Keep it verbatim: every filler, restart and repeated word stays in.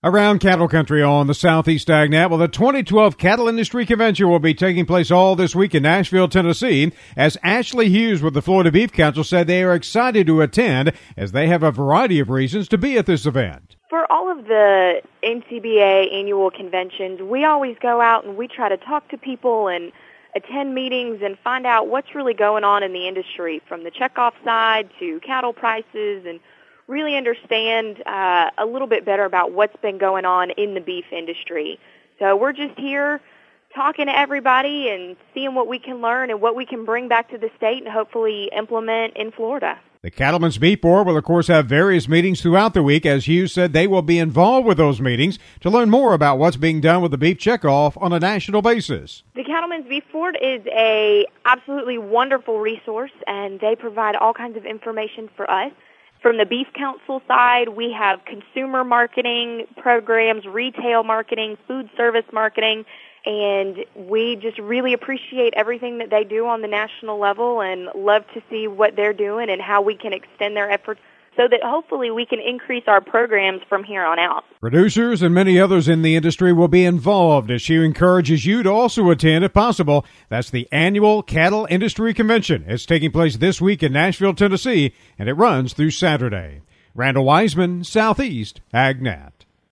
Around cattle country on the Southeast AgNet, well, the twenty twelve Cattle Industry Convention will be taking place all this week in Nashville, Tennessee, as Ashley Hughes with the Florida Beef Council said they are excited to attend as they have a variety of reasons to be at this event. For all of the N C B A annual conventions, we always go out and we try to talk to people and attend meetings and find out what's really going on in the industry, from the checkoff side to cattle prices, and really understand uh, a little bit better about what's been going on in the beef industry. So we're just here talking to everybody and seeing what we can learn and what we can bring back to the state and hopefully implement in Florida. The Cattlemen's Beef Board will, of course, have various meetings throughout the week. As Hughes said, they will be involved with those meetings to learn more about what's being done with the beef checkoff on a national basis. The Cattlemen's Beef Board is a absolutely wonderful resource, and they provide all kinds of information for us. From the Beef Council side, we have consumer marketing programs, retail marketing, food service marketing, and we just really appreciate everything that they do on the national level and love to see what they're doing and how we can extend their efforts so that hopefully we can increase our programs from here on out. Producers and many others in the industry will be involved as she encourages you to also attend if possible. That's the annual Cattle Industry Convention. It's taking place this week in Nashville, Tennessee, and it runs through Saturday. Randall Wiseman, Southeast AgNet.